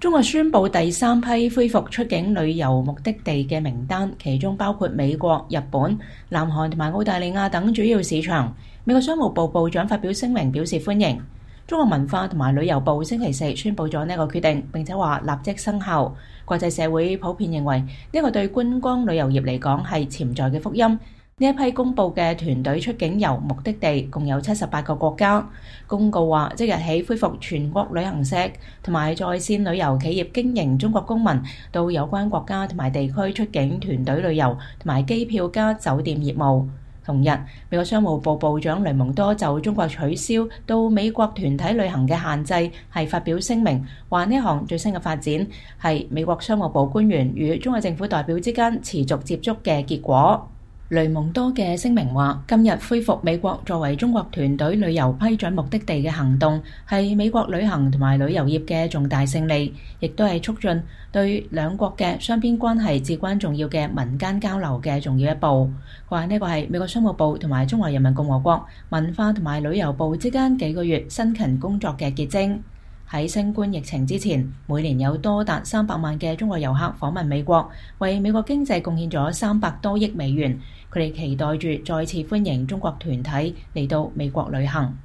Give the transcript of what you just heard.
中國宣布第三批恢復出境旅遊目的地嘅名單，其中包括美國、日本、南韓同埋澳大利亞等主要市場。美國商務部部長發表聲明表示歡迎。中國文化同埋旅遊部星期四宣布咗呢個決定，並且話立即生效。國際社會普遍認為呢個對觀光旅遊業嚟講係潛在嘅福音。呢一批公佈嘅團隊出境遊目的地共有78個國家。公告話，即日起恢復全國旅行社同埋在線旅遊企業經營中國公民到有關國家同埋地區出境團隊旅遊同埋機票加酒店業務。同日，美國商務部部長雷蒙多就中國取消到美國團體旅行嘅限制係發表聲明，話呢項最新嘅發展係美國商務部官員與中國政府代表之間持續接觸嘅結果。雷蒙多嘅聲明話，今日恢復美國作為中國團隊旅遊批准目的地嘅行動係美國旅行同埋旅遊業嘅重大勝利，亦都係促進對兩國嘅雙邊關係至關重要嘅民間交流嘅重要一步。佢話呢個係美國商務部同埋中華人民共和國文化同埋旅遊部之間幾個月辛勤工作嘅結晶。喺新冠疫情之前，每年有多達300萬嘅中國遊客訪問美國，為美國經濟貢獻咗300多億美元。佢哋期待住再次歡迎中國團體嚟到美國旅行。